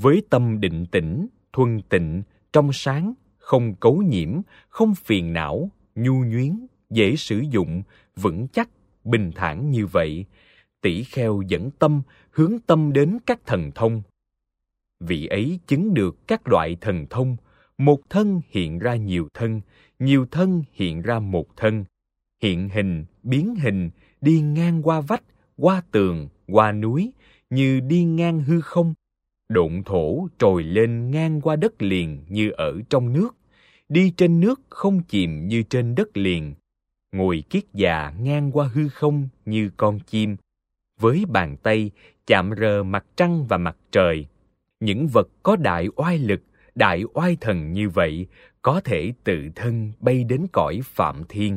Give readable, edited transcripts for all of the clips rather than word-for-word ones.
với tâm định tĩnh, thuần tịnh, trong sáng, không cấu nhiễm, không phiền não, nhu nhuyến, dễ sử dụng, vững chắc, bình thản như vậy, tỷ kheo dẫn tâm, hướng tâm đến các thần thông. Vị ấy chứng được các loại thần thông, một thân hiện ra nhiều thân hiện ra một thân, hiện hình, biến hình, đi ngang qua vách, qua tường, qua núi, như đi ngang hư không, độn thổ trồi lên ngang qua đất liền như ở trong nước, đi trên nước không chìm như trên đất liền, ngồi kiết già ngang qua hư không như con chim, với bàn tay chạm rờ mặt trăng và mặt trời. Những vật có đại oai lực, đại oai thần như vậy có thể tự thân bay đến cõi Phạm Thiên.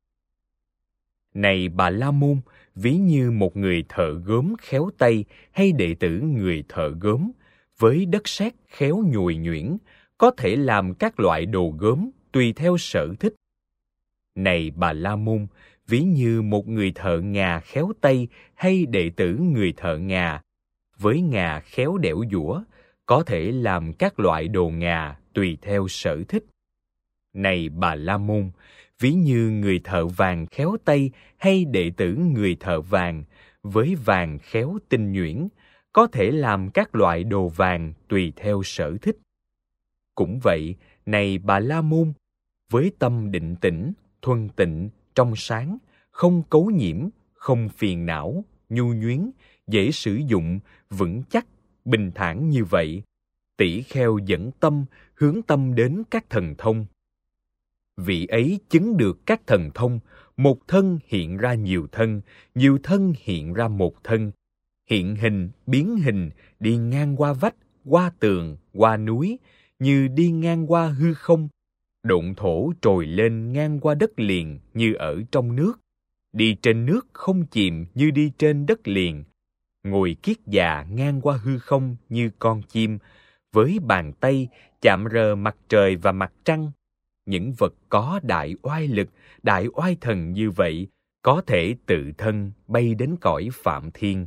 Này Bà La Môn, ví như một người thợ gốm khéo tay hay đệ tử người thợ gốm, với đất sét khéo nhồi nhuyễn, có thể làm các loại đồ gốm tùy theo sở thích. Này Bà La Môn, ví như một người thợ ngà khéo tay hay đệ tử người thợ ngà, với ngà khéo đẽo giũa, có thể làm các loại đồ ngà tùy theo sở thích. Này Bà La Môn, ví như người thợ vàng khéo tay hay đệ tử người thợ vàng, với vàng khéo tinh nhuyễn, có thể làm các loại đồ vàng tùy theo sở thích. Cũng vậy, này Bà La Môn, với tâm định tĩnh, thuần tịnh, trong sáng, không cấu nhiễm, không phiền não, nhu nhuyến, dễ sử dụng, vững chắc, bình thản như vậy, tỷ kheo dẫn tâm, hướng tâm đến các thần thông. Vị ấy chứng được các thần thông, một thân hiện ra nhiều thân hiện ra một thân, hiện hình, biến hình, đi ngang qua vách, qua tường, qua núi, như đi ngang qua hư không, độn thổ trồi lên ngang qua đất liền như ở trong nước, đi trên nước không chìm như đi trên đất liền, ngồi kiết già ngang qua hư không như con chim, với bàn tay chạm rờ mặt trời và mặt trăng. Những vật có đại oai lực, đại oai thần như vậy có thể tự thân bay đến cõi Phạm Thiên.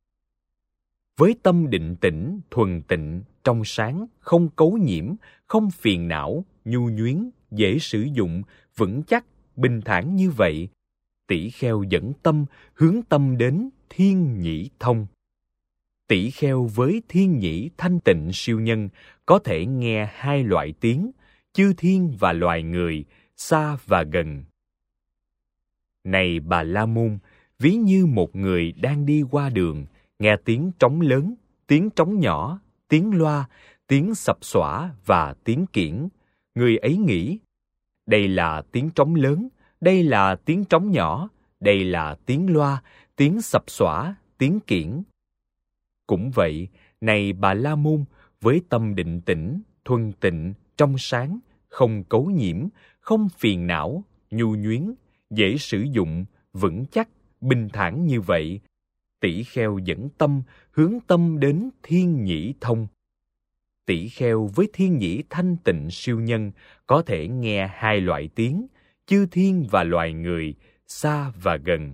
Với tâm định tĩnh, thuần tịnh, trong sáng, không cấu nhiễm, không phiền não, nhu nhuyến, dễ sử dụng, vững chắc, bình thản như vậy, tỷ kheo dẫn tâm, hướng tâm đến thiên nhĩ thông. Tỷ kheo với thiên nhĩ thanh tịnh siêu nhân có thể nghe hai loại tiếng, chư thiên và loài người, xa và gần. Này Bà La Môn, ví như một người đang đi qua đường, nghe tiếng trống lớn, tiếng trống nhỏ, tiếng loa, tiếng sập xõa và tiếng kiển. Người ấy nghĩ, đây là tiếng trống lớn, đây là tiếng trống nhỏ, đây là tiếng loa, tiếng sập xõa, tiếng kiển. Cũng vậy, này Bà La Môn, với tâm định tĩnh, thuần tịnh, trong sáng, không cấu nhiễm, không phiền não, nhu nhuyến, dễ sử dụng, vững chắc, bình thản như vậy, tỷ kheo dẫn tâm, hướng tâm đến thiên nhĩ thông. Tỷ kheo với thiên nhĩ thanh tịnh siêu nhân có thể nghe hai loại tiếng, chư thiên và loài người, xa và gần.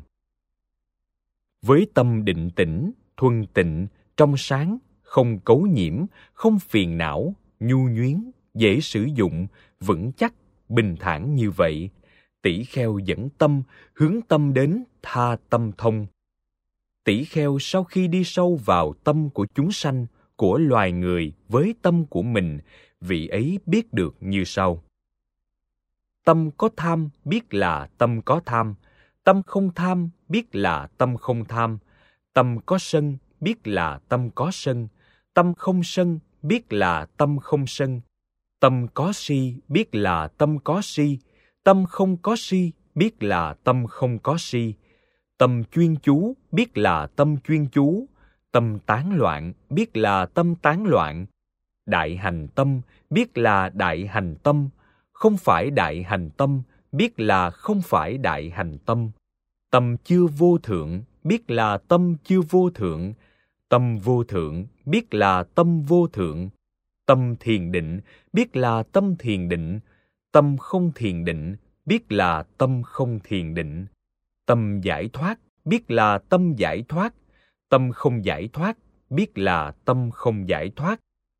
Với tâm định tĩnh, thuần tịnh, trong sáng, không cấu nhiễm, không phiền não, nhu nhuyến, dễ sử dụng, vững chắc, bình thản như vậy, tỷ kheo dẫn tâm, hướng tâm đến tha tâm thông. Tỷ kheo sau khi đi sâu vào tâm của chúng sanh, của loài người với tâm của mình, vị ấy biết được như sau. Tâm có tham biết là tâm có tham, tâm không tham biết là tâm không tham, tâm có sân biết là tâm có sân, tâm không sân biết là tâm không sân, tâm có si biết là tâm có si, tâm không có si biết là tâm không có si, tâm chuyên chú biết là tâm chuyên chú, tâm tán loạn biết là tâm tán loạn, đại hành tâm biết là đại hành tâm, không phải đại hành tâm biết là không phải đại hành tâm, tâm chưa vô thượng biết là tâm chưa vô thượng, tâm vô thượng biết là tâm vô thượng, tâm thiền định biết là tâm thiền định, tâm không thiền định biết là tâm không thiền định, tâm giải thoát biết là tâm giải thoát, tâm không giải thoát biết là tâm không giải thoát,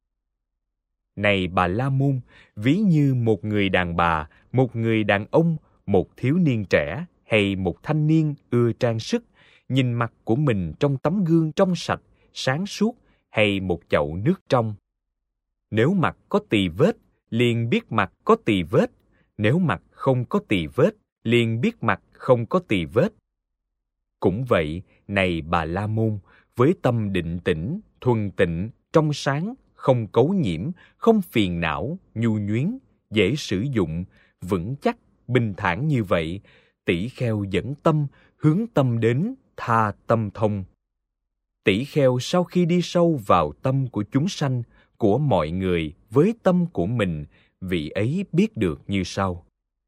Này Bà La Môn, ví như một người đàn bà, một người đàn ông, một thiếu niên trẻ hay một thanh niên ưa trang sức, nhìn mặt của mình trong tấm gương trong sạch, sáng suốt hay một chậu nước trong. Nếu mặt có tì vết, liền biết mặt có tì vết. Nếu mặt không có tì vết, liền biết mặt không có tì vết. Cũng vậy, này Bà La Môn, với tâm định tĩnh, thuần tịnh, trong sáng, không cấu nhiễm, không phiền não, nhu nhuyến, dễ sử dụng, vững chắc, bình thản như vậy, tỷ kheo dẫn tâm, hướng tâm đến, tha tâm thông. Tỷ kheo sau khi đi sâu vào tâm của chúng sanh, của mọi người với tâm của mình, vị ấy biết được như sau.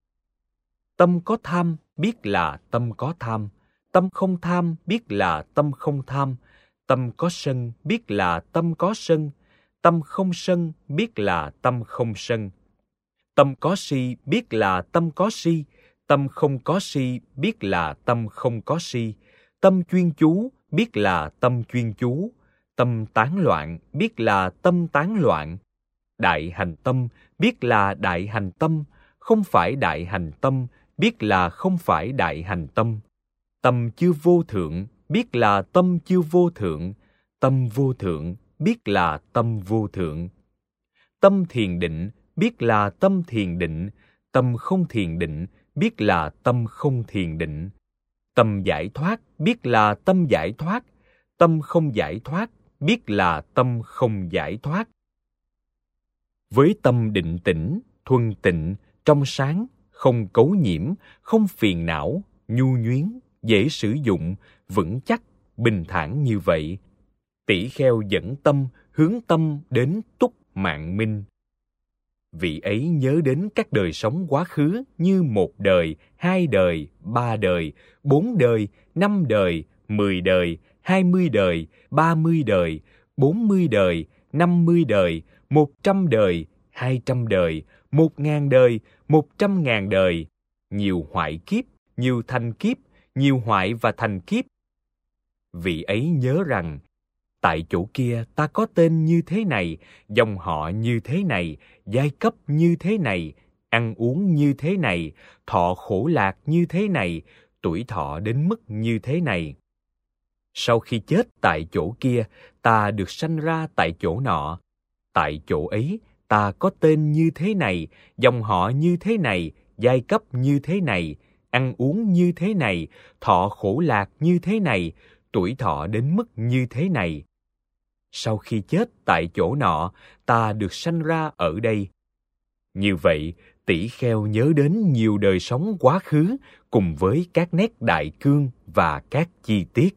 Tâm có tham, biết là tâm có tham. Tâm không tham, biết là tâm không tham. Tâm có sân, biết là tâm có sân. Tâm không sân, biết là tâm không sân. Tâm có si, biết là tâm có si. Tâm không có si, biết là tâm không có si. Tâm chuyên chú, biết là tâm chuyên chú. Tâm tán loạn, biết là tâm tán loạn. Đại hành tâm, biết là đại hành tâm. Không phải đại hành tâm, biết là không phải đại hành tâm. Tâm chưa vô thượng, biết là tâm chưa vô thượng. Tâm vô thượng, biết là tâm vô thượng. Tâm thiền định, biết là tâm thiền định. Tâm không thiền định, biết là tâm không thiền định. Tâm giải thoát, biết là tâm giải thoát. Tâm không giải thoát, biết là tâm không giải thoát. Với tâm định tĩnh, thuần tịnh, trong sáng, không cấu nhiễm, không phiền não, nhu nhuyến, dễ sử dụng, vững chắc, bình thản như vậy, tỷ kheo dẫn tâm, hướng tâm đến túc mạng minh. Vị ấy nhớ đến các đời sống quá khứ như 1 đời, 2 đời, 3 đời, 4 đời, 5 đời, 10 đời, 20 đời, 30 đời, 40 đời, 50 đời, 100 đời, 200 đời, 1000 đời, 100.000 đời, nhiều hoại kiếp, nhiều thành kiếp, nhiều hoại và thành kiếp. Vị ấy nhớ rằng, tại chỗ kia ta có tên như thế này, dòng họ như thế này, giai cấp như thế này, ăn uống như thế này, thọ khổ lạc như thế này, tuổi thọ đến mức như thế này. Sau khi chết tại chỗ kia, ta được sanh ra tại chỗ nọ. Tại chỗ ấy, ta có tên như thế này, dòng họ như thế này, giai cấp như thế này, ăn uống như thế này, thọ khổ lạc như thế này, tuổi thọ đến mức như thế này. Sau khi chết tại chỗ nọ, ta được sanh ra ở đây. Như vậy, tỷ kheo nhớ đến nhiều đời sống quá khứ cùng với các nét đại cương và các chi tiết.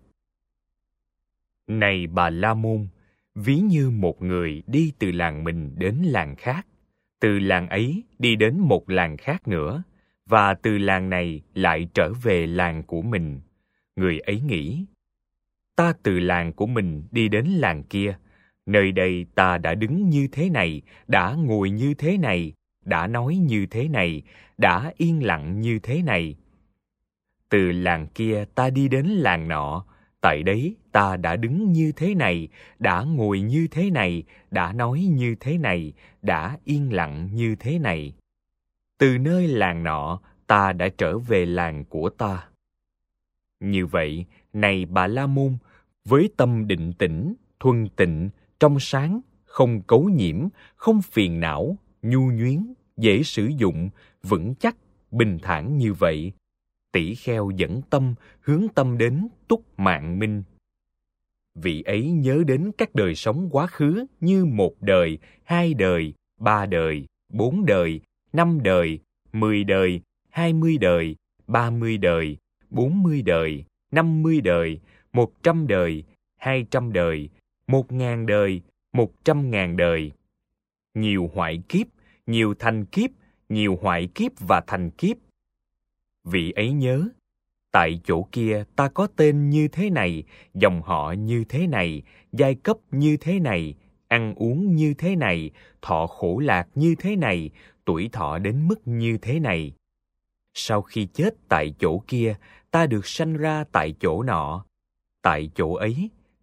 Này Bà La Môn, ví như một người đi từ làng mình đến làng khác, từ làng ấy đi đến một làng khác nữa, và từ làng này lại trở về làng của mình. Người ấy nghĩ, ta từ làng của mình đi đến làng kia, nơi đây ta đã đứng như thế này, đã ngồi như thế này, đã nói như thế này, đã yên lặng như thế này. Từ làng kia ta đi đến làng nọ, tại đấy ta đã đứng như thế này, đã ngồi như thế này, đã nói như thế này, đã yên lặng như thế này. Từ nơi làng nọ, ta đã trở về làng của ta. Như vậy, này Bà La Môn, với tâm định tĩnh, thuần tịnh, trong sáng, không cấu nhiễm, không phiền não, nhu nhuyến, dễ sử dụng, vững chắc, bình thản như vậy, tỷ kheo dẫn tâm, hướng tâm đến túc mạng minh. Vị ấy nhớ đến các đời sống quá khứ như 1 đời, 2 đời, 3 đời, 4 đời, 5 đời, 10 đời, 20 đời, 30 đời, 40 đời, 50 đời, 100 đời, 200 đời, 1000 đời, 100.000 đời. Nhiều hoại kiếp, nhiều thành kiếp, nhiều hoại kiếp và thành kiếp. Vị ấy nhớ, tại chỗ kia ta có tên như thế này, dòng họ như thế này, giai cấp như thế này, ăn uống như thế này, thọ khổ lạc như thế này, tuổi thọ đến mức như thế này. Sau khi chết tại chỗ kia, ta được sanh ra tại chỗ nọ. Tại chỗ ấy,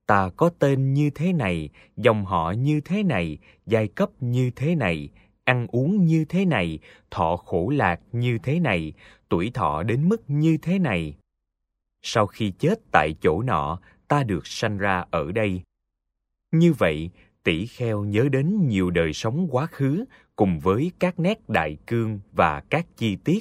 ta có tên như thế này, dòng họ như thế này, giai cấp như thế này, ăn uống như thế này, thọ khổ lạc như thế này, tuổi thọ đến mức như thế này. Sau khi chết tại chỗ nọ, ta được sanh ra ở đây. Như vậy, tỷ kheo nhớ đến nhiều đời sống quá khứ cùng với các nét đại cương và các chi tiết.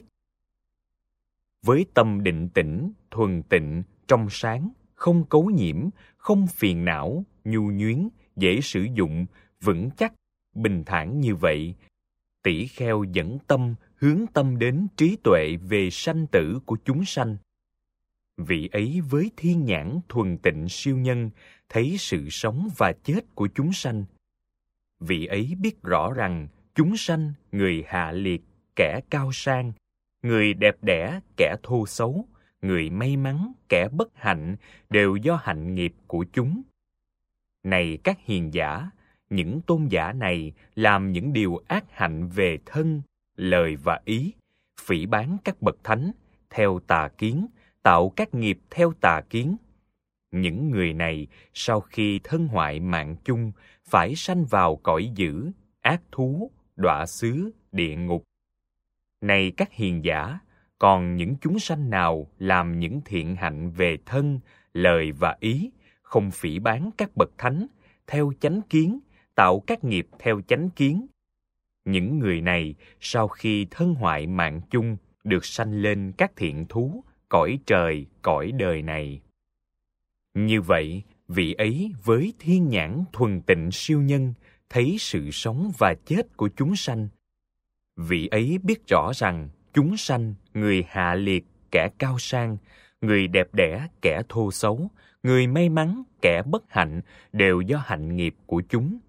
Với tâm định tĩnh, thuần tịnh, trong sáng, không cấu nhiễm, không phiền não, nhu nhuyến, dễ sử dụng, vững chắc, bình thản như vậy, tỷ kheo dẫn tâm, hướng tâm đến trí tuệ về sanh tử của chúng sanh. Vị ấy với thiên nhãn thuần tịnh siêu nhân, thấy sự sống và chết của chúng sanh. Vị ấy biết rõ rằng chúng sanh, người hạ liệt, kẻ cao sang, người đẹp đẽ, kẻ thô xấu, người may mắn, kẻ bất hạnh, đều do hạnh nghiệp của chúng. Này các hiền giả, những tôn giả này làm những điều ác hạnh về thân, lời và ý, phỉ báng các bậc thánh, theo tà kiến, tạo các nghiệp theo tà kiến. Những người này, sau khi thân hoại mạng chung, phải sanh vào cõi dữ, ác thú, đọa xứ, địa ngục. Này các hiền giả, còn những chúng sanh nào làm những thiện hạnh về thân, lời và ý, không phỉ báng các bậc thánh, theo chánh kiến, tạo các nghiệp theo chánh kiến. Những người này, sau khi thân hoại mạng chung, được sanh lên các thiện thú, cõi trời, cõi đời này. Như vậy, vị ấy với thiên nhãn thuần tịnh siêu nhân, thấy sự sống và chết của chúng sanh. Vị ấy biết rõ rằng chúng sanh, người hạ liệt, kẻ cao sang, người đẹp đẽ, kẻ thô xấu, người may mắn, kẻ bất hạnh, đều do hạnh nghiệp của chúng.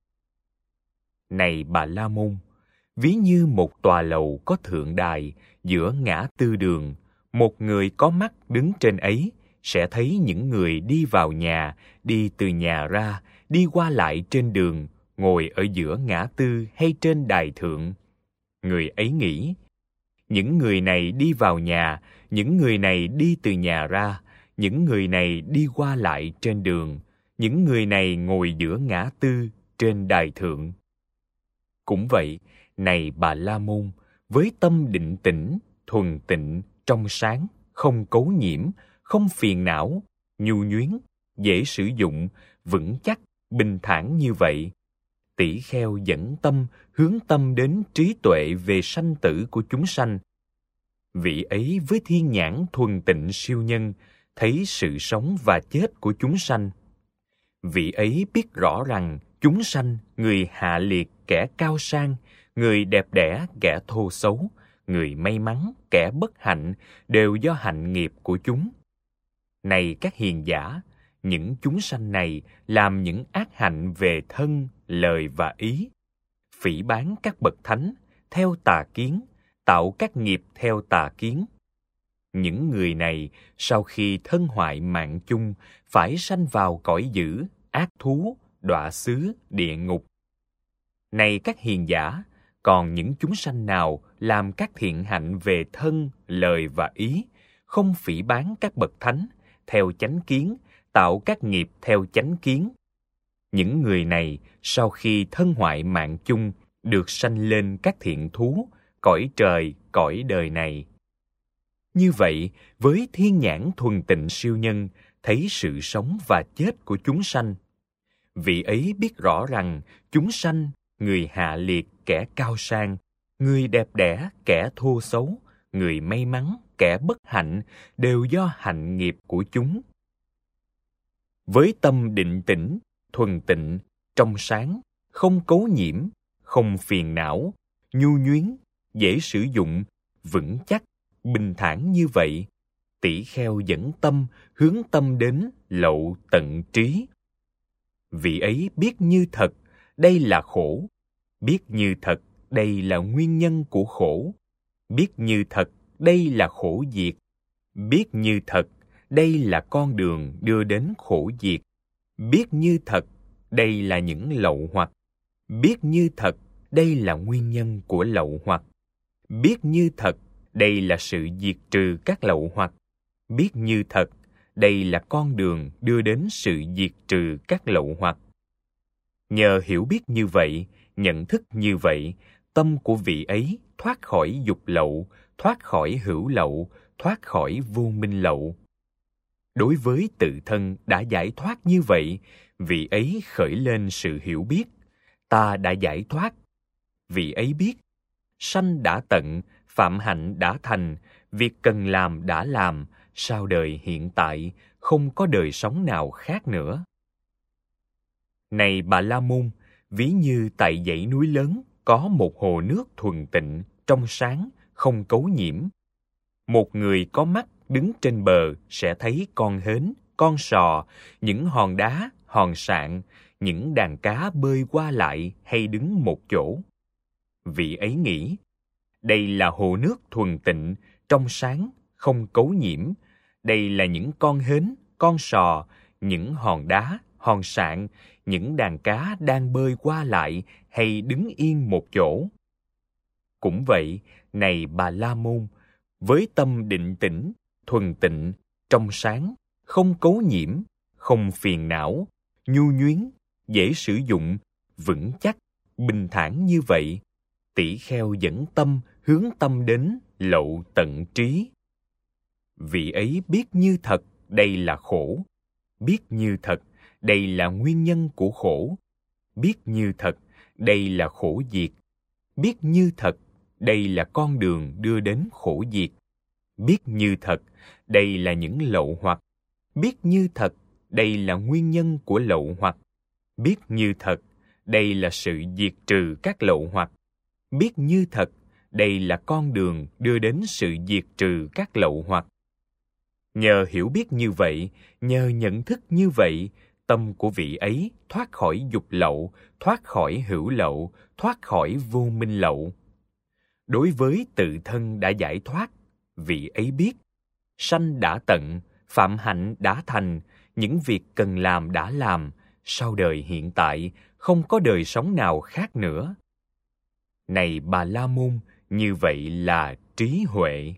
Này Bà La Môn, ví như một tòa lầu có thượng đài, giữa ngã tư đường, một người có mắt đứng trên ấy, sẽ thấy những người đi vào nhà, đi từ nhà ra, đi qua lại trên đường, ngồi ở giữa ngã tư hay trên đài thượng. Người ấy nghĩ, những người này đi vào nhà, những người này đi từ nhà ra, những người này đi qua lại trên đường, những người này ngồi giữa ngã tư, trên đài thượng. Cũng vậy, này Bà La Môn, với tâm định tĩnh, thuần tịnh, trong sáng, không cấu nhiễm, không phiền não, nhu nhuyến, dễ sử dụng, vững chắc, bình thản như vậy, tỷ kheo dẫn tâm, hướng tâm đến trí tuệ về sanh tử của chúng sanh. Vị ấy với thiên nhãn thuần tịnh siêu nhân, thấy sự sống và chết của chúng sanh. Vị ấy biết rõ rằng chúng sanh, người hạ liệt, kẻ cao sang, người đẹp đẽ, kẻ thô xấu, người may mắn, kẻ bất hạnh, đều do hạnh nghiệp của chúng. Này các hiền giả, những chúng sanh này làm những ác hạnh về thân, lời và ý, phỉ báng các bậc thánh, theo tà kiến, tạo các nghiệp theo tà kiến. Những người này, sau khi thân hoại mạng chung, phải sanh vào cõi dữ, ác thú, đọa xứ, địa ngục. Này các hiền giả, còn những chúng sanh nào làm các thiện hạnh về thân, lời và ý, không phỉ báng các bậc thánh, theo chánh kiến, tạo các nghiệp theo chánh kiến. Những người này, sau khi thân hoại mạng chung, được sanh lên các thiện thú, cõi trời, cõi đời này. Như vậy, với thiên nhãn thuần tịnh siêu nhân, thấy sự sống và chết của chúng sanh. Vị ấy biết rõ rằng chúng sanh, người hạ liệt, kẻ cao sang, người đẹp đẽ, kẻ thô xấu, người may mắn, kẻ bất hạnh, đều do hạnh nghiệp của chúng. Với tâm định tĩnh, thuần tịnh, trong sáng, không cấu nhiễm, không phiền não, nhu nhuyến, dễ sử dụng, vững chắc, bình thản như vậy, tỷ kheo dẫn tâm, hướng tâm đến lậu tận trí. Vị ấy biết như thật, đây là khổ, biết như thật, đây là nguyên nhân của khổ, biết như thật, đây là khổ diệt, biết như thật, đây là con đường đưa đến khổ diệt, biết như thật, đây là những lậu hoặc, biết như thật, đây là nguyên nhân của lậu hoặc, biết như thật, đây là sự diệt trừ các lậu hoặc, biết như thật, đây là con đường đưa đến sự diệt trừ các lậu hoặc. Nhờ hiểu biết như vậy, nhận thức như vậy, tâm của vị ấy thoát khỏi dục lậu, thoát khỏi hữu lậu, thoát khỏi vô minh lậu. Đối với tự thân đã giải thoát như vậy, vị ấy khởi lên sự hiểu biết, ta đã giải thoát. Vị ấy biết, sanh đã tận, phạm hạnh đã thành, việc cần làm đã làm, sau đời hiện tại, không có đời sống nào khác nữa. Này Bà La Môn, ví như tại dãy núi lớn có một hồ nước thuần tịnh, trong sáng, không cấu nhiễm. Một người có mắt đứng trên bờ sẽ thấy con hến, con sò, những hòn đá, hòn sạn, những đàn cá bơi qua lại hay đứng một chỗ. Vị ấy nghĩ, đây là hồ nước thuần tịnh, trong sáng, không cấu nhiễm. Đây là những con hến, con sò, những hòn đá, hòn sạn, những đàn cá đang bơi qua lại hay đứng yên một chỗ. Cũng vậy, này Bà La Môn, với tâm định tĩnh, thuần tịnh, trong sáng, không cấu nhiễm, không phiền não, nhu nhuyến, dễ sử dụng, vững chắc, bình thản như vậy, tỷ kheo dẫn tâm hướng tâm đến lậu tận trí. Vị ấy biết như thật đây là khổ, biết như thật đây là nguyên nhân của khổ, biết như thật đây là khổ diệt, biết như thật đây là con đường đưa đến khổ diệt, biết như thật đây là những lậu hoặc, biết như thật đây là nguyên nhân của lậu hoặc, biết như thật đây là sự diệt trừ các lậu hoặc, biết như thật đây là con đường đưa đến sự diệt trừ các lậu hoặc. Nhờ hiểu biết như vậy, nhờ nhận thức như vậy, tâm của vị ấy thoát khỏi dục lậu, thoát khỏi hữu lậu, thoát khỏi vô minh lậu. Đối với tự thân đã giải thoát, vị ấy biết, sanh đã tận, phạm hạnh đã thành, những việc cần làm đã làm, sau đời hiện tại, không có đời sống nào khác nữa. Này Bà La Môn, như vậy là trí huệ.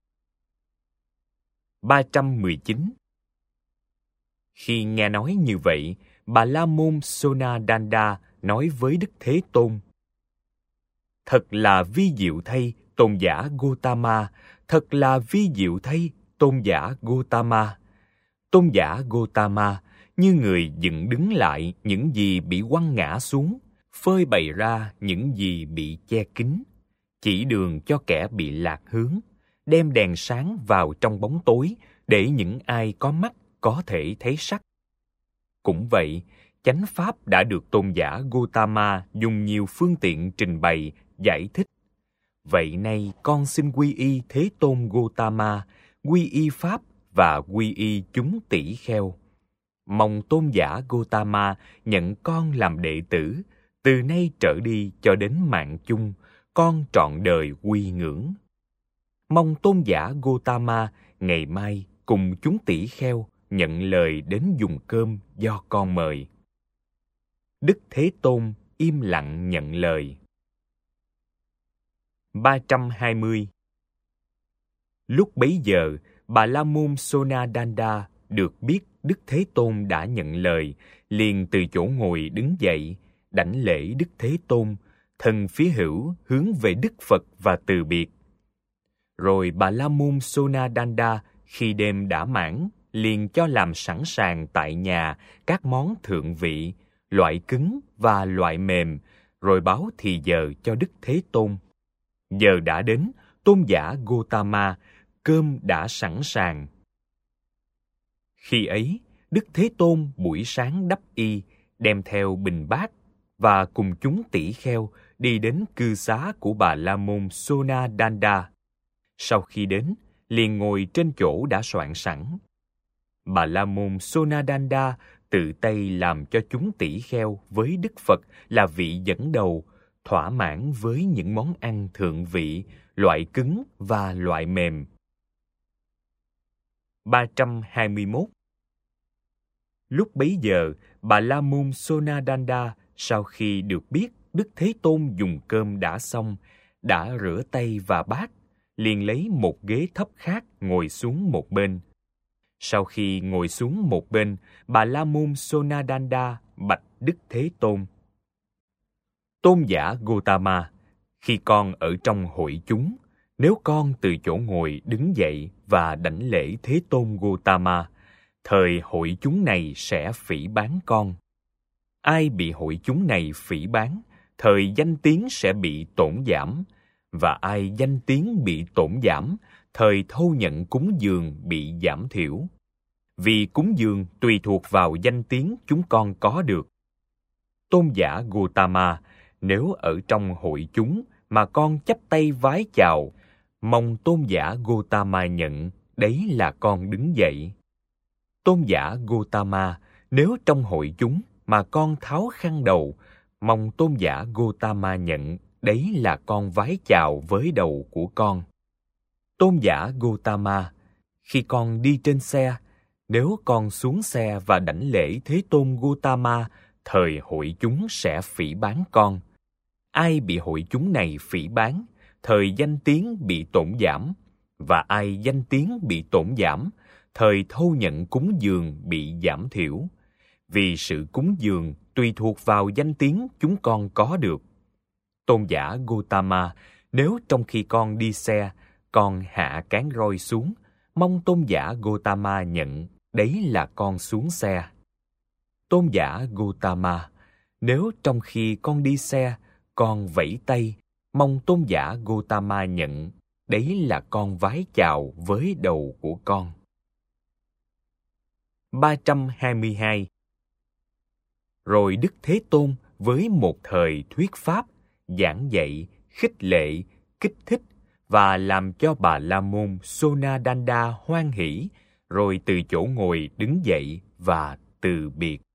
319. Khi nghe nói như vậy, Bà La Môn Sonadanda nói với Đức Thế Tôn: Thật là vi diệu thay, tôn giả Gotama, thật là vi diệu thay, tôn giả Gotama. Tôn giả Gotama, như người dựng đứng lại những gì bị quăng ngã xuống, phơi bày ra những gì bị che kín, chỉ đường cho kẻ bị lạc hướng, đem đèn sáng vào trong bóng tối để những ai có mắt có thể thấy sắc. Cũng vậy, chánh pháp đã được tôn giả Gotama dùng nhiều phương tiện trình bày, giải thích. Vậy nay con xin quy y Thế Tôn Gotama, quy y pháp và quy y chúng tỷ kheo. Mong tôn giả Gotama nhận con làm đệ tử, từ nay trở đi cho đến mạng chung, con trọn đời quy ngưỡng. Mong tôn giả Gotama ngày mai cùng chúng tỷ kheo nhận lời đến dùng cơm do con mời. Đức Thế Tôn im lặng nhận lời. 320. Lúc bấy giờ, Bà La Môn Sonadanda được biết Đức Thế Tôn đã nhận lời, liền từ chỗ ngồi đứng dậy, đảnh lễ Đức Thế Tôn, thân phía hữu hướng về Đức Phật và từ biệt. Rồi Bà La Môn Sonadanda khi đêm đã mãn, liền cho làm sẵn sàng tại nhà các món thượng vị, loại cứng và loại mềm, rồi báo thì giờ cho Đức Thế Tôn. Giờ đã đến, tôn giả Gotama, cơm đã sẵn sàng. Khi ấy, Đức Thế Tôn buổi sáng đắp y, đem theo bình bát và cùng chúng tỷ kheo đi đến cư xá của Bà La Môn Sonadanda. Sau khi đến, liền ngồi trên chỗ đã soạn sẵn. Bà La Môn Sonadanda tự tay làm cho chúng tỷ kheo với Đức Phật là vị dẫn đầu, thỏa mãn với những món ăn thượng vị, loại cứng và loại mềm. 321. Lúc bấy giờ, Bà La Môn Sonadanda sau khi được biết Đức Thế Tôn dùng cơm đã xong, đã rửa tay và bát, liền lấy một ghế thấp khác ngồi xuống một bên. Sau khi ngồi xuống một bên, Bà La Môn Sonadanda bạch Đức Thế Tôn: Tôn giả Gotama, khi con ở trong hội chúng, nếu con từ chỗ ngồi đứng dậy và đảnh lễ Thế Tôn Gotama, thời hội chúng này sẽ phỉ báng con. Ai bị hội chúng này phỉ báng, thời danh tiếng sẽ bị tổn giảm, và ai danh tiếng bị tổn giảm, thời thâu nhận cúng dường bị giảm thiểu. Vì cúng dường tùy thuộc vào danh tiếng chúng con có được. Tôn giả Gotama, nếu ở trong hội chúng mà con chắp tay vái chào, mong tôn giả Gotama nhận, đấy là con đứng dậy. Tôn giả Gotama, nếu trong hội chúng mà con tháo khăn đầu, mong tôn giả Gotama nhận, đấy là con vái chào với đầu của con. Tôn giả Gotama, khi con đi trên xe, nếu con xuống xe và đảnh lễ Thế Tôn Gotama, thời hội chúng sẽ phỉ báng con. Ai bị hội chúng này phỉ báng, thời danh tiếng bị tổn giảm, và ai danh tiếng bị tổn giảm, thời thâu nhận cúng dường bị giảm thiểu. Vì sự cúng dường tùy thuộc vào danh tiếng chúng con có được. Tôn giả Gotama, nếu trong khi con đi xe, con hạ cán roi xuống, mong tôn giả Gotama nhận, đấy là con xuống xe. Tôn giả Gotama, nếu trong khi con đi xe, con vẫy tay, mong tôn giả Gotama nhận, đấy là con vái chào với đầu của con. 322. Rồi Đức Thế Tôn với một thời thuyết pháp, giảng dạy, khích lệ, kích thích và làm cho Bà La Môn Sonadanda hoan hỷ, rồi từ chỗ ngồi đứng dậy và từ biệt.